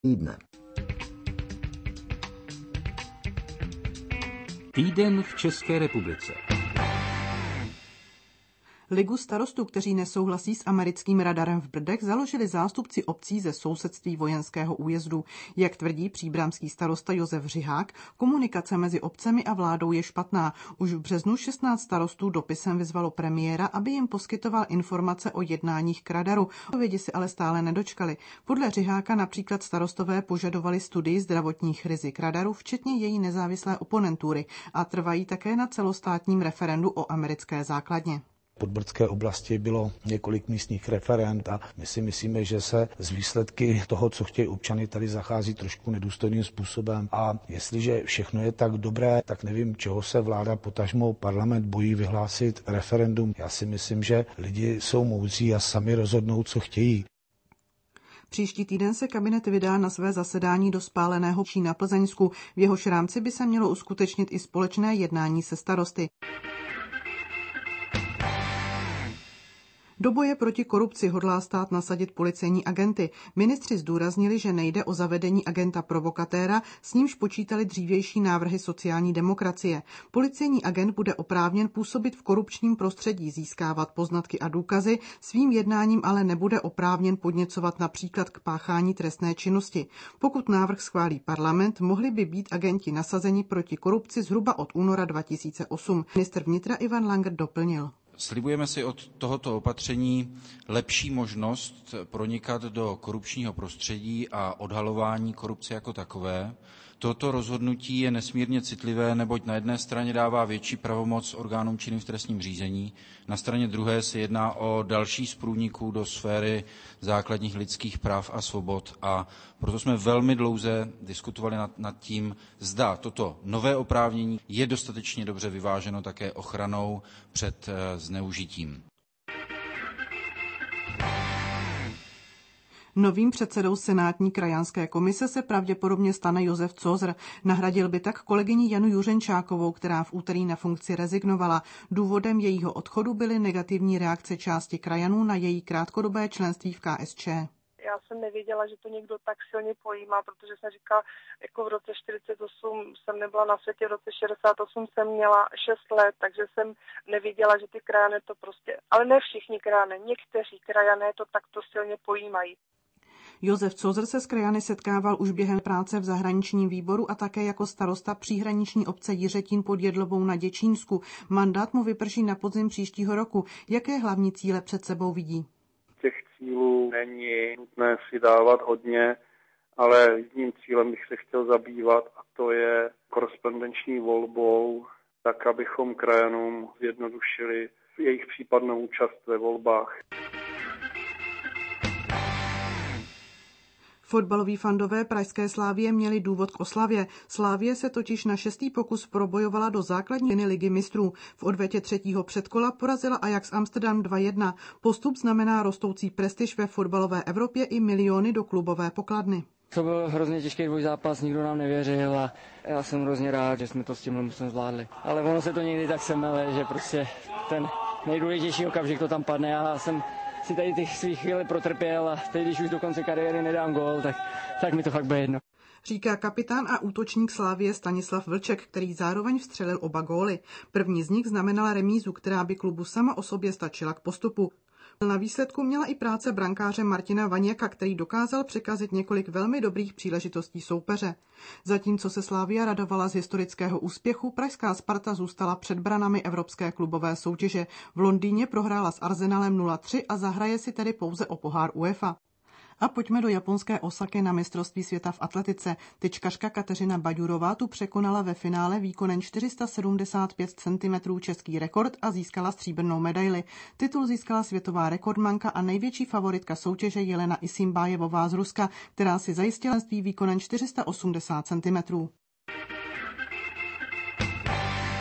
týdne. Týden v České republice. Ligu starostů, kteří nesouhlasí s americkým radarem v Brdech, založili zástupci obcí ze sousedství vojenského újezdu. Jak tvrdí příbramský starosta Josef Řihák, komunikace mezi obcemi a vládou je špatná. Už v březnu 16 starostů dopisem vyzvalo premiéra, aby jim poskytoval informace o jednáních k radaru. Odpovědi si ale stále nedočkali. Podle Řiháka například starostové požadovali studii zdravotních rizik radaru, včetně její nezávislé oponentury, a trvají také na celostátním referendu o americké základně. V podbrdské oblasti bylo několik místních referend a my si myslíme, že se z výsledky toho, co chtějí občany, tady zachází trošku nedůstojným způsobem. A jestliže všechno je tak dobré, tak nevím, čeho se vláda, potažmo parlament bojí vyhlásit referendum. Já si myslím, že lidi jsou moudří a sami rozhodnou, co chtějí. Příští týden se kabinet vydá na své zasedání do spáleného Čí na Plzeňsku. V jehož rámci by se mělo uskutečnit i společné jednání se starosty. Do boje proti korupci hodlá stát nasadit policejní agenty. Ministři zdůraznili, že nejde o zavedení agenta provokatéra, s nímž počítali dřívější návrhy sociální demokracie. Policejní agent bude oprávněn působit v korupčním prostředí, získávat poznatky a důkazy, svým jednáním ale nebude oprávněn podněcovat například k páchání trestné činnosti. Pokud návrh schválí parlament, mohli by být agenti nasazeni proti korupci zhruba od února 2008. Ministr vnitra Ivan Langer doplnil. Slibujeme si od tohoto opatření lepší možnost pronikat do korupčního prostředí a odhalování korupce jako takové. Toto rozhodnutí je nesmírně citlivé, neboť na jedné straně dává větší pravomoc orgánům činným v trestním řízení, na straně druhé se jedná o další z průniků do sféry základních lidských práv a svobod, a proto jsme velmi dlouze diskutovali nad tím, zda toto nové oprávnění je dostatečně dobře vyváženo také ochranou před zneužitím. Novým předsedou senátní krajanské komise se pravděpodobně stane Josef Cozr. Nahradil by tak kolegyni Janu Juřenčákovou, která v úterý na funkci rezignovala. Důvodem jejího odchodu byly negativní reakce části krajanů na její krátkodobé členství v KSČ. Já jsem nevěděla, že to někdo tak silně pojímá, protože jsem říkala, jako v roce 48 jsem nebyla na světě, v roce 68 jsem měla 6 let, takže jsem nevěděla, že ty krajané to prostě, ale ne všichni krajané, někteří krajané to takto silně pojímají. Josef Cozr se s krajany setkával už během práce v zahraničním výboru a také jako starosta příhraniční obce Jiřetín pod Jedlovou na Děčínsku. Mandát mu vyprší na podzim příštího roku. Jaké hlavní cíle před sebou vidí? Těch cílů není nutné si dávat hodně, ale jedním cílem bych se chtěl zabývat, a to je korespondenční volbou, tak abychom krajanům zjednodušili jejich případnou účast ve volbách. Fotbaloví fandové pražské Slavie měli důvod k oslavě. Slavie se totiž na 6. pokus probojovala do základní ligy mistrů. V odvetě 3. předkola porazila Ajax Amsterdam 2-1. Postup znamená rostoucí prestiž ve fotbalové Evropě i miliony do klubové pokladny. To byl hrozně těžký dvojzápas, nikdo nám nevěřil a já jsem hrozně rád, že jsme to s tímhle musím zvládli. Ale ono se to někdy tak semele, že prostě ten nejdůležitější okamžik to tam padne. Já jsem si tady těch svých chvíli protrpěl a teď, když už do konce kariéry nedám gól, tak mi to fakt bude jedno. Říká kapitán a útočník Slavie Stanislav Vlček, který zároveň vstřelil oba góly. První z nich znamenala remízu, která by klubu sama o sobě stačila k postupu. Na výsledku měla i práce brankáře Martina Vaněka, který dokázal překazit několik velmi dobrých příležitostí soupeře. Zatímco se Slavia radovala z historického úspěchu, pražská Sparta zůstala před branami evropské klubové soutěže. V Londýně prohrála s Arsenalem 0-3 a zahraje si tedy pouze o pohár UEFA. A pojďme do japonské Osaky na mistrovství světa v atletice. Tyčkařka Kateřina Baďurová tu překonala ve finále výkonem 475 cm český rekord a získala stříbrnou medaili. Titul získala světová rekordmanka a největší favoritka soutěže Jelena Isimbájevová z Ruska, která si zajistila výkonem 480 cm.